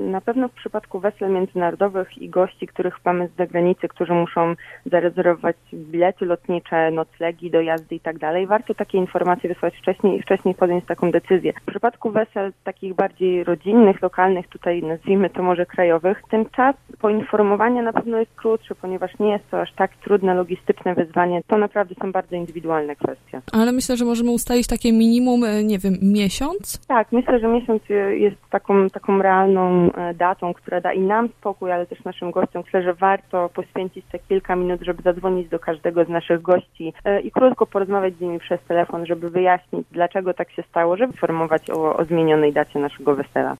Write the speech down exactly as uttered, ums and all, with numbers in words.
na pewno w przypadku wesel międzynarodowych i gości, których mamy z zagranicy, którzy muszą zarezerwować bilety lotnicze, noclegi, dojazdy i tak dalej, warto takie informacje wysłać wcześniej i wcześniej podjąć taką decyzję. W przypadku wesel takich bardziej rodzinnych, lokalnych, tutaj nazwijmy to może krajowych, ten czas poinformowania na pewno jest krótszy, ponieważ nie jest to aż tak trudne, logistyczne wyzwanie. To naprawdę są bardzo indywidualne kwestie. Ale myślę, że możemy ustalić takie minimum, nie wiem, miesiąc? Tak, myślę, że miesiąc jest taką, taką realną datą, która da i nam spokój, ale też naszym gościom. Myślę, że warto poświęcić te kilka minut, żeby zadzwonić do każdego z naszych gości i krótko porozmawiać z nimi przez telefon, żeby wyjaśnić, dlaczego tak się stało, żeby informować o, o zmienionej dacie naszego wesela.